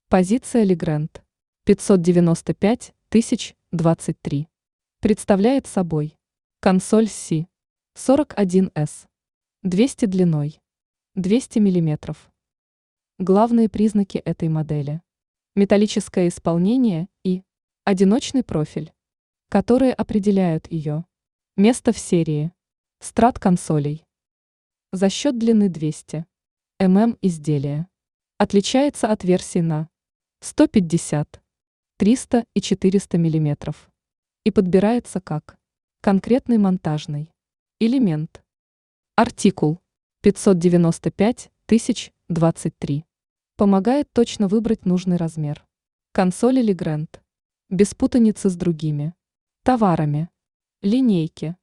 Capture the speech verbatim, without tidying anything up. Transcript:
Позиция Legrand пятьсот девяносто пять тысяч двадцать три. Представляет собой консоль си сорок один эс, двести длиной, двести миллиметров. Главные признаки этой модели: металлическое исполнение и одиночный профиль, которые определяют ее место в серии страт консолей. За счет длины двести миллиметров изделия отличается от версий на сто пятьдесят, триста и четыреста миллиметров и подбирается как конкретный монтажный элемент. Артикул пятьсот девяносто пять тысяч двадцать три помогает точно выбрать нужный размер консоли Legrand без путаницы с другими товарами линейки.